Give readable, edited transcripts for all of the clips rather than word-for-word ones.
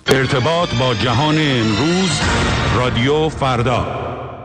ارتباط با جهان امروز، رادیو فردا.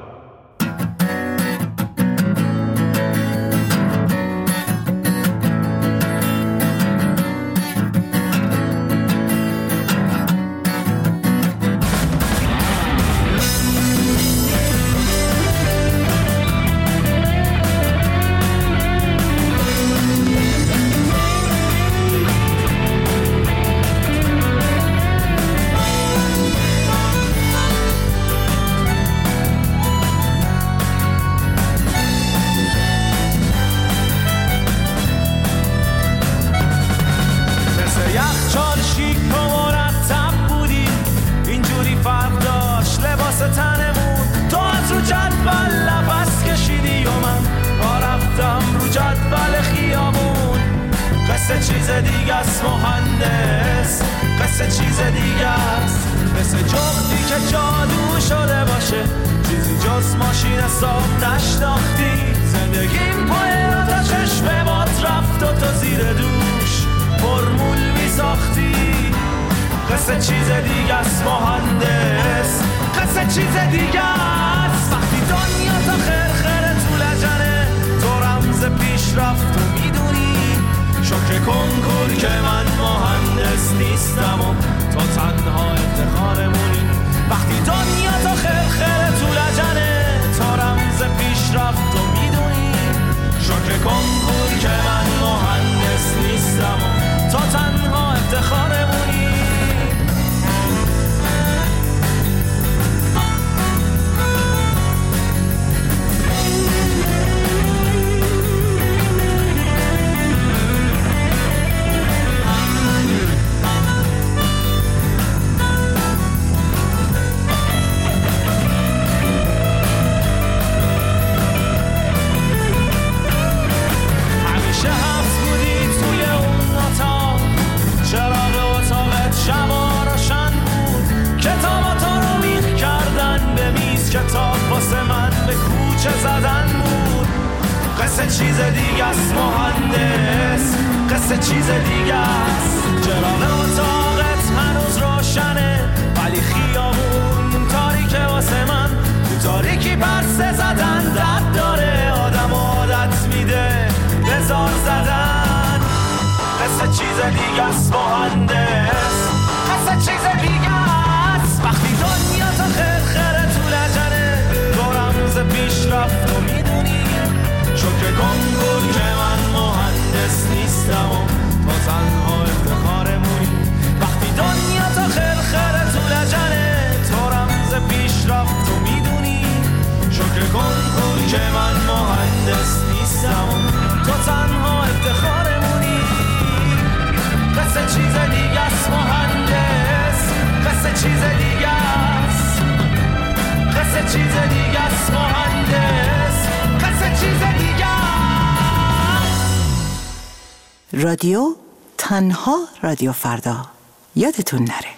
رادیو تنها رادیو فردا، یادتون نره.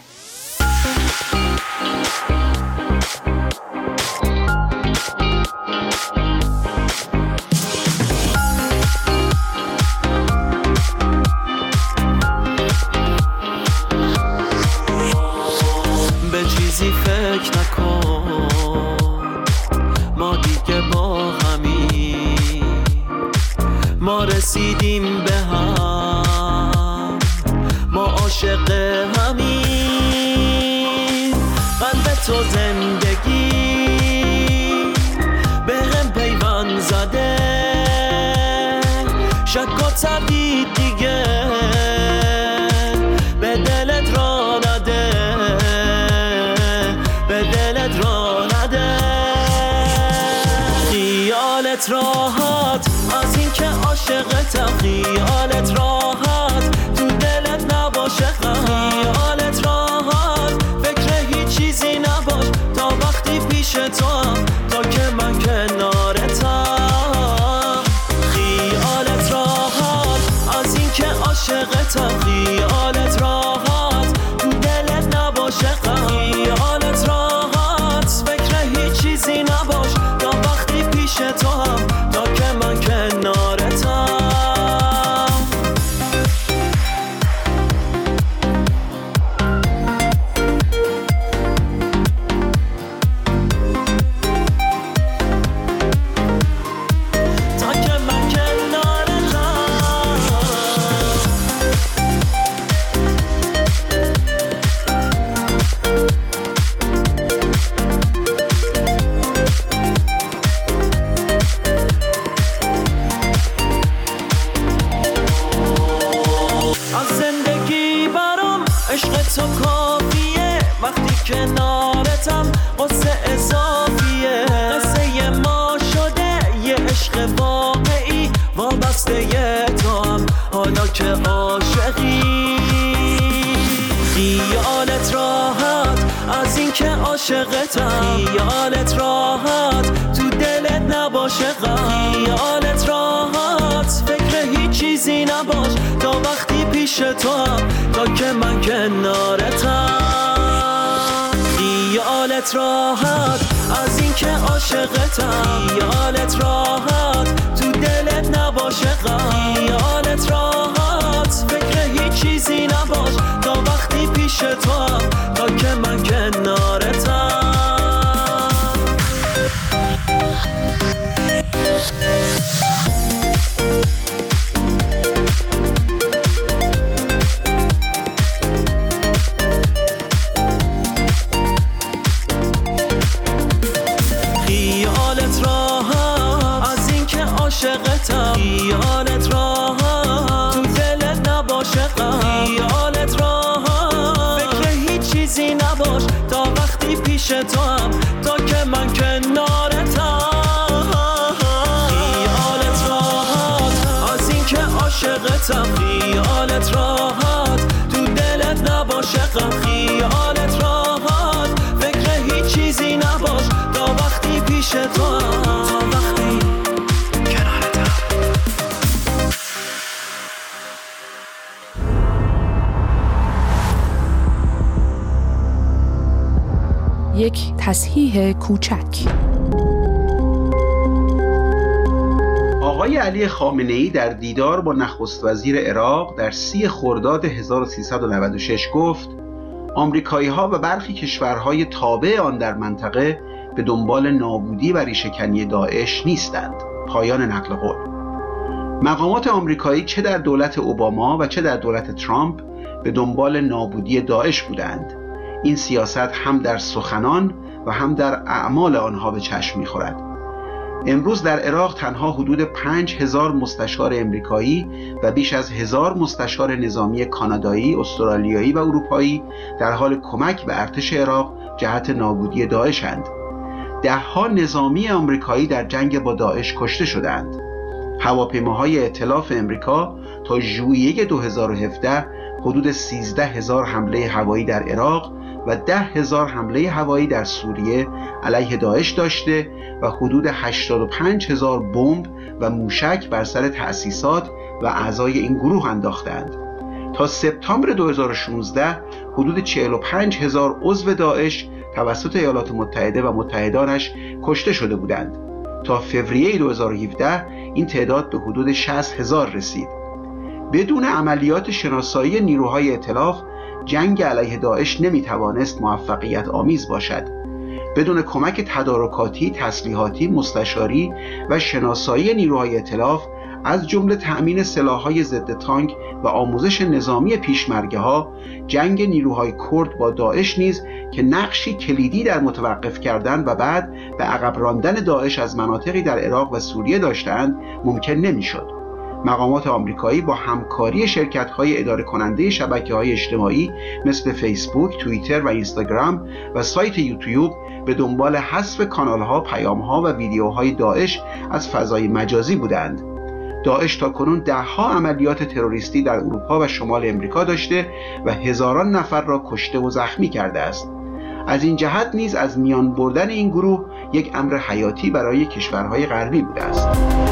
به چیزی فکر نکن، ما دیگه با همیم، ما رسیدیم به هم، ما عاشق همیم. قلب تو زندگی به هم پیوند زده، شک و تردید دیگه به دلت را نده، به دلت را نده. خیالت راحت از این که عاشقتم، خیالت راحت تو دلت نباشه غم، خیالت راحت فکر هیچ چیزی نباش تا وقتی پیش تو هم، تا که من کنارتم. خیالت راحت از این که عاشقتم، خیالت راحت تو دلت نباشه غم، خیالت راحت فکر هیچ چیزی نباش تا وقتی پیش تو هم، تا که من کنارتم. عشق تو کافیه وقتی کنارتم قصه اضافیه قصه ما شده یه عشق واقعی وابسته تو هم حالا که عاشقی خیالت راحت از این که عاشقتم خیالت راحت تو دلت نباشه غم خیالت راحت فکر هیچ چیزی نباش تا وقتی پیش تو هم تا که من کنارتم خیالت راحت از این که عاشقتم خیالت راحت تو دلت نباشه غم خیالت راحت فکر هیچ چیزی نباش تا وقتی پیش تو هم تا که من کنارتم خیالت راحت از این که عاشقتم خیالت راحت تو دلت نباشه غم خیالت راحت فکر هیچ چیزی نباش تا وقتی پیش تو هم تا که من کنارتم خیالت راحت از این که عاشقتم خیالت راحت تو دلت نباشه غم خیالت راحت فکر هیچ چیزی نباش تا وقتی پیش تو هم تا وقتی کنارتم یک تصحیح کوچک. آقای علی خامنه‌ای در دیدار با نخست وزیر عراق در 30 خرداد 1396 گفت آمریکایی‌ها و برخی کشورهای تابع آن در منطقه به دنبال نابودی و ریشه‌کنی داعش نیستند. پایان نقل قول. مقامات آمریکایی چه در دولت اوباما و چه در دولت ترامپ به دنبال نابودی داعش بودند. این سیاست هم در سخنان و هم در اعمال آنها به چشم می‌خورد. امروز در عراق تنها حدود 5000 مستشار امریکایی و بیش از 1000 مستشار نظامی کانادایی، استرالیایی و اروپایی در حال کمک به ارتش عراق جهت نابودی داعش‌اند. ده‌ها نظامی آمریکایی در جنگ با داعش کشته شدند. هواپیماهای ائتلاف امریکا تا ژوئیه 2017 حدود 13000 حمله هوایی در عراق و 10,000 حمله هوایی در سوریه علیه داعش داشته و حدود 85,000 بمب و موشک بر سر تأسیسات و اعضای این گروه انداختند. تا سپتامبر 2016 حدود 45,000 عضو داعش توسط ایالات متحده و متحدانش کشته شده بودند. تا فوریه 2017 این تعداد به حدود 60,000 رسید. بدون عملیات شناسایی نیروهای ائتلاف جنگ علیه داعش نمیتوانست موفقیت آمیز باشد. بدون کمک تدارکاتی، تسلیحاتی، مستشاری و شناسایی نیروهای ائتلاف از جمله تأمین سلاح‌های ضد تانک و آموزش نظامی پیشمرگه‌ها، جنگ نیروهای کرد با داعش نیز که نقشی کلیدی در متوقف کردن و بعد به عقب راندن داعش از مناطقی در عراق و سوریه داشتند ممکن نمی‌شد. مقامات آمریکایی با همکاری شرکت‌های اداره کننده شبکه‌های اجتماعی مثل فیسبوک، توییتر و اینستاگرام و سایت یوتیوب به دنبال حذف کانال‌ها، پیام‌ها و ویدیوهای داعش از فضای مجازی بودند. داعش تاکنون 10 عملیات تروریستی در اروپا و شمال امریکا داشته و هزاران نفر را کشته و زخمی کرده است. از این جهت نیز از میان بردن این گروه یک امر حیاتی برای کشورهای غربی بوده است.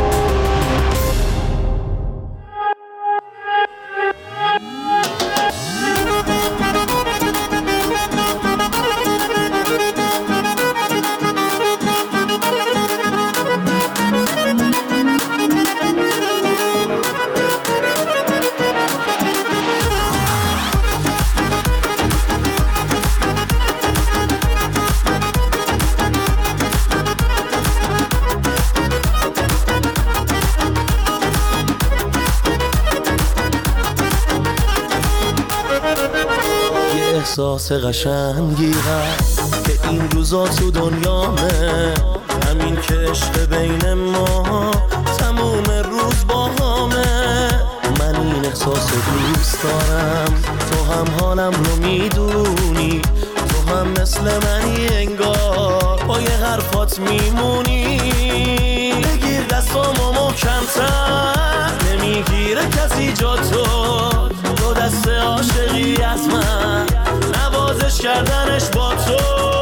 احساس قشنگی هست که این روزا تو دنیامه، همین که عشق بین ما تموم روز با همه. من این احساس احساس دوست دارم، تو هم حالم رو میدونی، تو هم مثل منی انگار با یه حرفات میمونی. بگیر دستامو محکم‌تر، نمیگیره کسی جا تو دست عاشقی از من، نوازش کردنش با تو.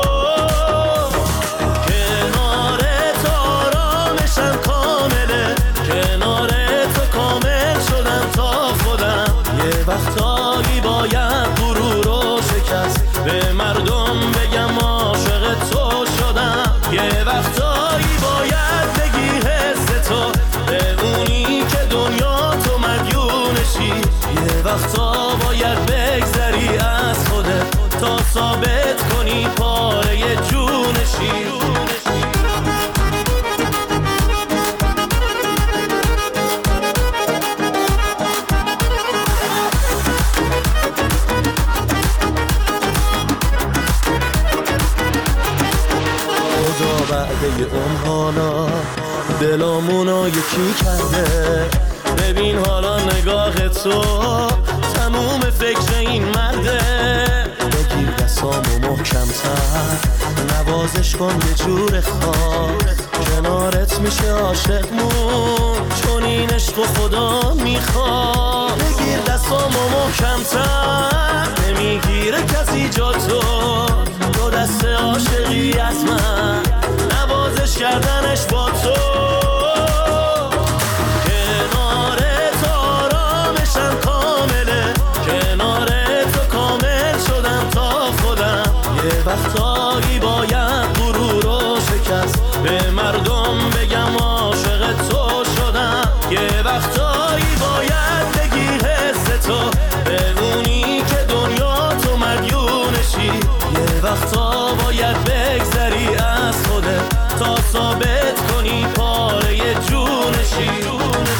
کنارت آرامشم کامله، کنارت کامل شدم تا خودم. یه وقتایی باید غرور رو شکست، به مردم بگم عاشق تو شدم. یه وقتایی باید بگی حس تو به اونی که دنیا تو مدیونشی. یه وقتا باید بگذری از خودت تا ثابت کنی پاره جونشی. بعد یه حالا دلامونو یکی کرده، ببین حالا نگاه تو تموم فکر این مرده. بگیر دستامو محکم‌تر، نوازش کن یه جور خاص، کنارت میشه عاشقمون چون این عشق و خدا میخواد. بگیر دستامو محکم‌تر، نمیگیره کسی جا تو دست عاشقی از من، نوازش کردنش با تو. کنارت آرامشم کامله، کنارت کامل شدم تا خودم. یه وقتایی باید غرور رو شکست، به مردم بگم عاشق تو شدم. یه وقتایی باید بگی حس تو به اونی که دنیا تو مدیونشی. یه وقتا باید بگذری از خودت تا ثابت کنی پاره جونشی.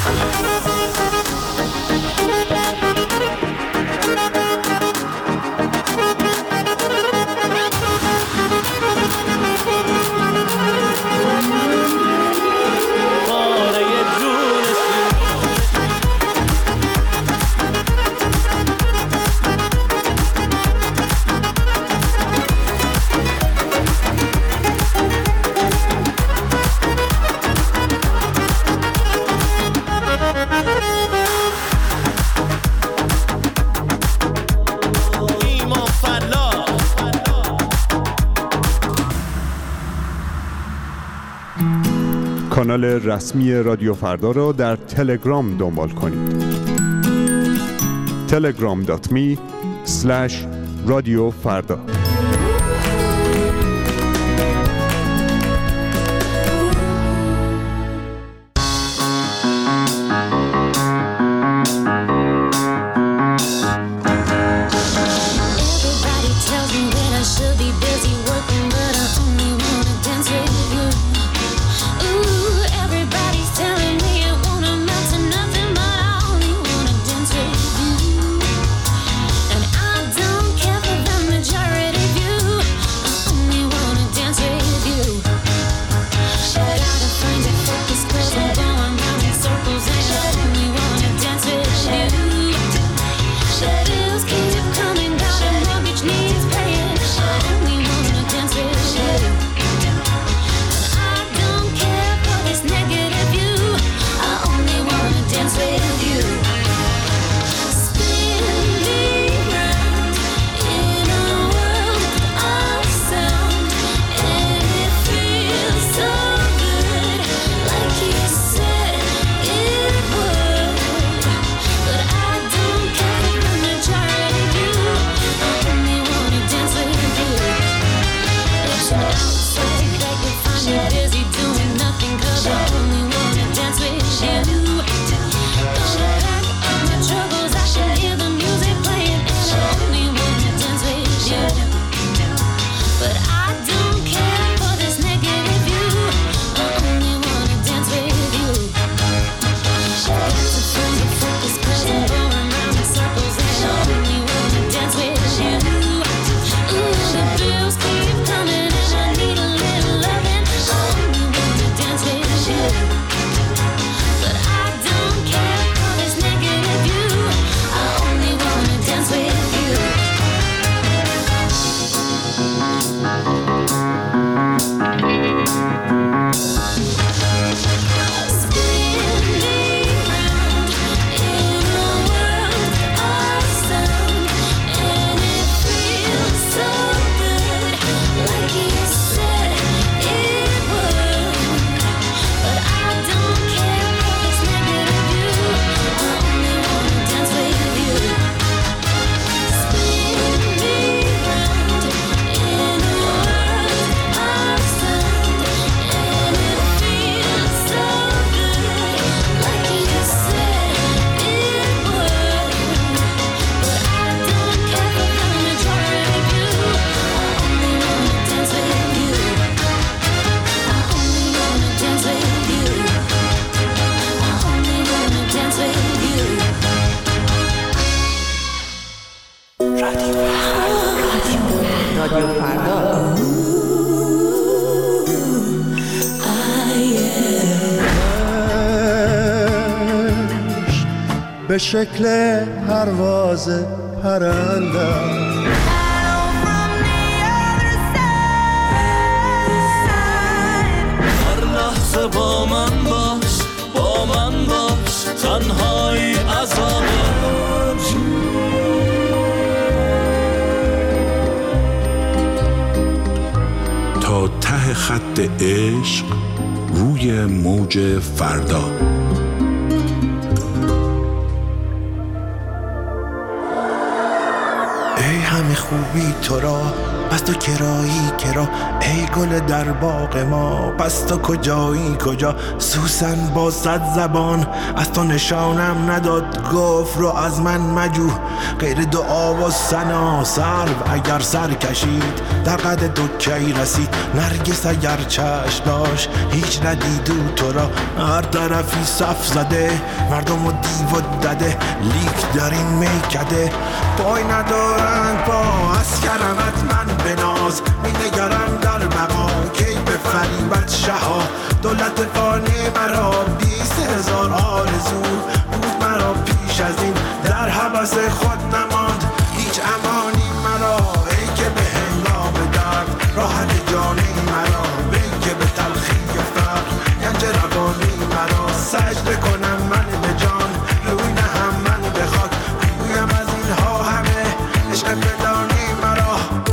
کانال رسمی رادیو فردا را در تلگرام دنبال کنید. telegram.me/رادیوفردا. Majority رادیو فردا. به شکل پرواز پرنده هر لحظه با من باش تنهایی عذابه تا ته خط عشق روی موج فردا. ای همه خوبی تو را پس تو کرایی کرا، ای گل در باغ ما پس تو کجایی کجا. سوسن با 100 زبان از تو نشانم نداد، گفت رو از من مجو غیر دعا و ثنا. سرو اگر سر کشید در قد تو کی رسید، نرگس اگر چشم داشت هیچ ندیدو تو را. هر طرفی صف زده مردم و دیو و دده، لیک در این میکده پای ندارند پا. از کرمت من بناز می نگرم در بقا، کی به فریبت شها. دولت فانی مرا 20,000 آرزو بود مرا پیش از این، در حبس خود نماند هیچ امانی مرا. ای که به هنگام درد راحت جانی مرا، ای که به تلخی فقر گنج روانی مرا. سجده کنم من به جان روی نهم من به خاک، گویم از اینها همه عشق بدانی مرا.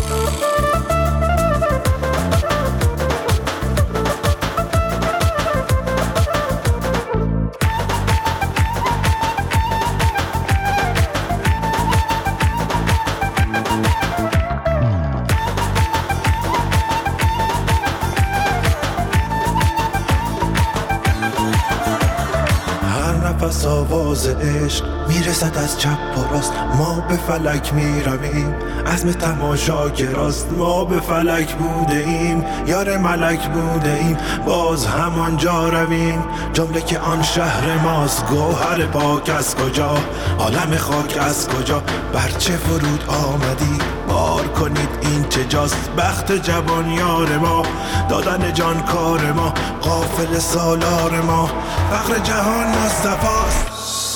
نفس آواز عشق میرسد از چپ و راست، ما به فلک میرویم عزم تماشاگراست. ما به فلک بوده ایم یار ملک بوده ایم، باز همانجا رویم جمله که آن شهر ماست. گوهر پاک از کجا عالم خاک از کجا، برچه فرود آمدی بار کنید این چه جاست. بخت جوان یار ما دادن جان کار ما، غافل سالار ما فقر جهان مصطفاست.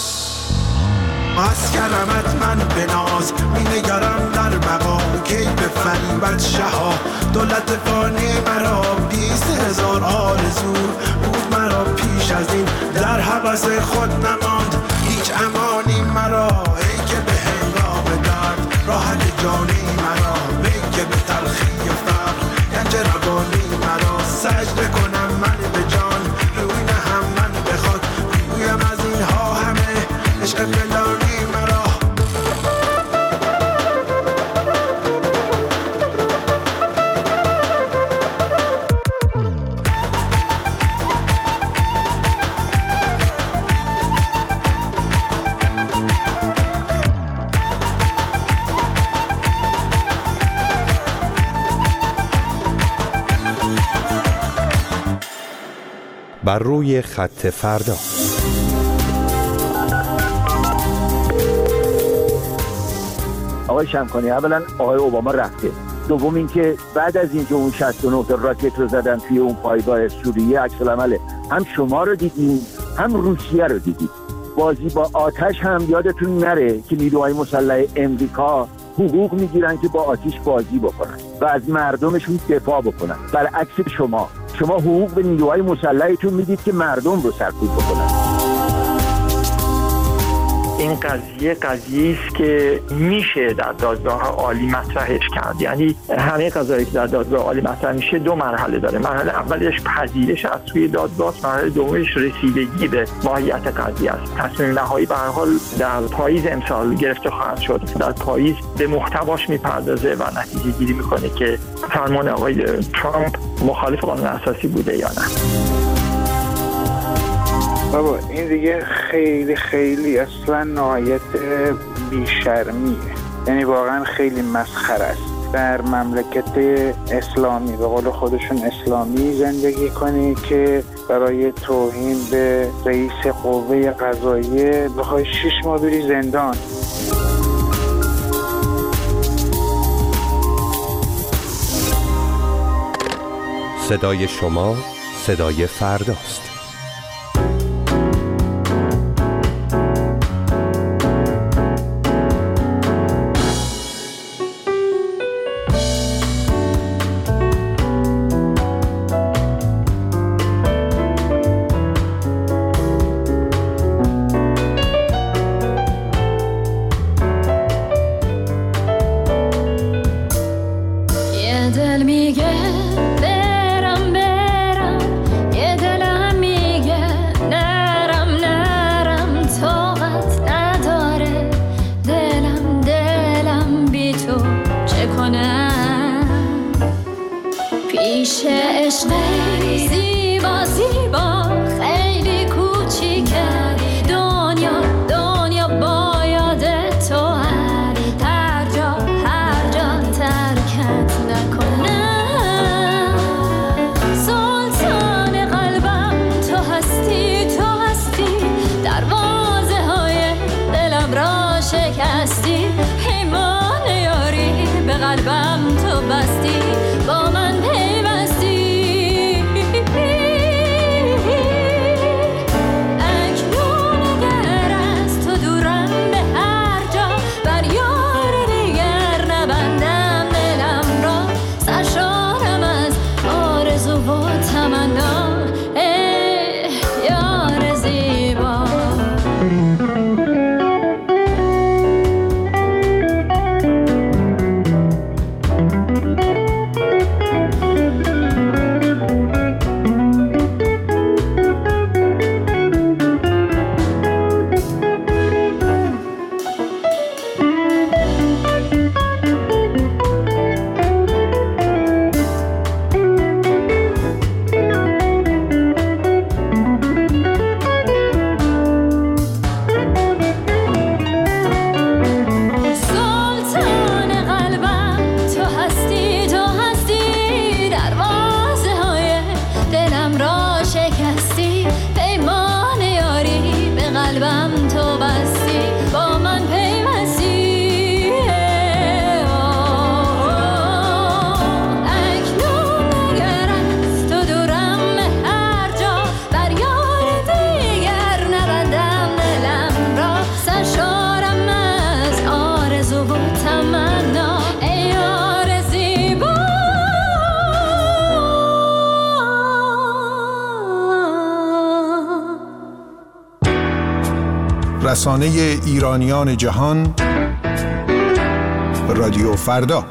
از کرمت من بناز می نگرم در بقا، کی به فریبت شها. دولت فانی مرا 20,000 آرزو بود مرا پیش از این، در حبس خود نماند هیچ امانی مرا. ای که به هنگام درد راحت جانی مرا، ای که به تلخی فقر گنج روانی مرا. سجده کنم من به جان روی نهم من به خاک، گویم از اینها همه عشق پنهانی مرا. بر روی خط فردا. آقای شمخانی، اولا آقای اوباما رفته، دوم اینکه بعد از اینکه اون 69 تا راکت رو زدن توی اون پایگاه سوریه، عکس العمل هم شما رو دیدیم هم روسیه رو دیدیم. بازی با آتش هم یادتون نره که نیروهای مسلح امریکا حقوق میگیرن که با آتش بازی بکنن و از مردمشون دفاع بکنن. برعکس شما حقوق به نیروهای مسلحتون میدید که مردم رو سرکوب بکنن. این قضیه است که میشه در دادگاه عالی مطرحش کرد. یعنی همه قضایی که در دادگاه عالی مطرح میشه 2 مرحله داره. مرحله اولش پذیرش از سوی دادگاه، مرحله دومش رسیدگی به ماهیت قضیه است. تصمیم نهایی به هر حال در پاییز امسال گرفته خواهد شد. در پاییز به محتواش میپردازه و نتیجه گیری میکنه که فرمان آقای ترامپ مخالف قانون اساسی بوده یا نه. بابا این دیگه خیلی خیلی اصلا نهایت بیشرمیه، یعنی واقعا خیلی مسخره است. در مملکت اسلامی به قول خودشون اسلامی زندگی کنی که برای توهین به رئیس قوه قضاییه بخوای 6 ماه بری زندان. صدای شما صدای فرداست. رسانه ایرانیان جهان، رادیو فردا.